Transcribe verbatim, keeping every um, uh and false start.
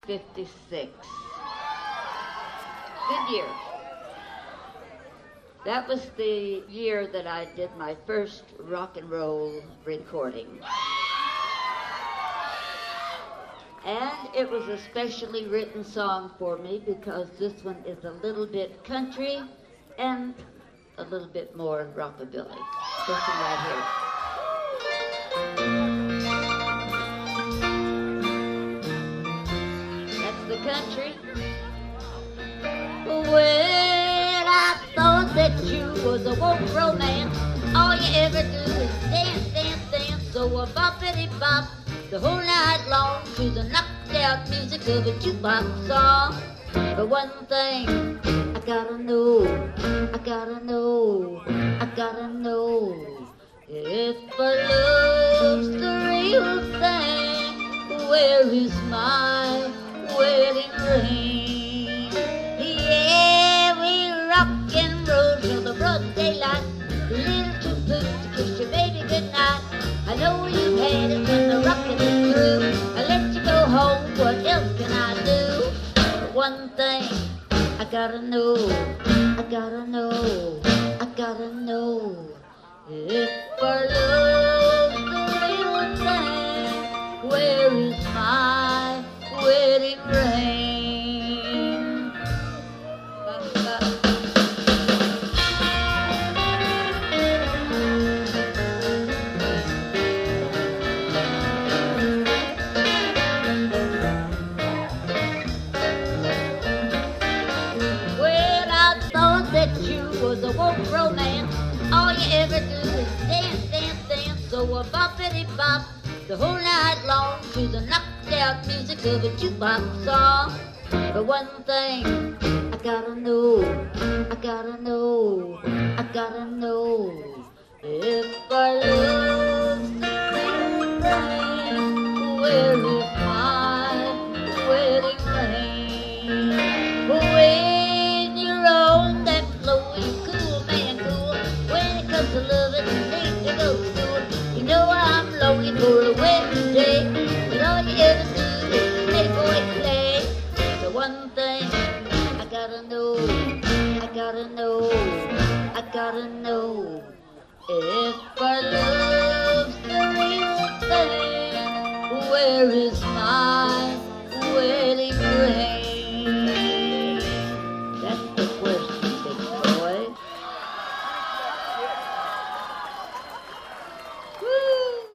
fifty-six. Good year. That was the year that I did my first rock and roll recording. And it was a specially written song for me because this one is a little bit country and a little bit more rockabilly. This one right here. That's the country. Well, I thought that you was a woke romance. All you ever do is dance, dance, dance. So a boppity bop the whole night long to the knocked out music of a jukebox song. But one thing I gotta know, I gotta know, I gotta know, if I love's the real thing, where is my wedding ring? Yeah, we rock and roll till the broad daylight, a little too blue to kiss your baby goodnight. I know you've had it when the rockin' is through. I let you go home, what else can I do? But one thing I gotta know, I gotta know, I gotta know, if our love's the real thing, where is my wedding ring? Ba-ba. Was a woke romance. All you ever do is dance, dance, dance. So a boppity bop the whole night long to the knocked out music of a jukebox song. But one thing I gotta know, I gotta know, I gotta know, if our love's the real thing, where is my wedding ring? When you're on that floor, you cool man cool. When it comes to loving, you need to go to school. You know I'm longing for a wedding day, but all you ever do is make boys play. The one thing I gotta know, I gotta know, I gotta know, if our love's the real thing, where is my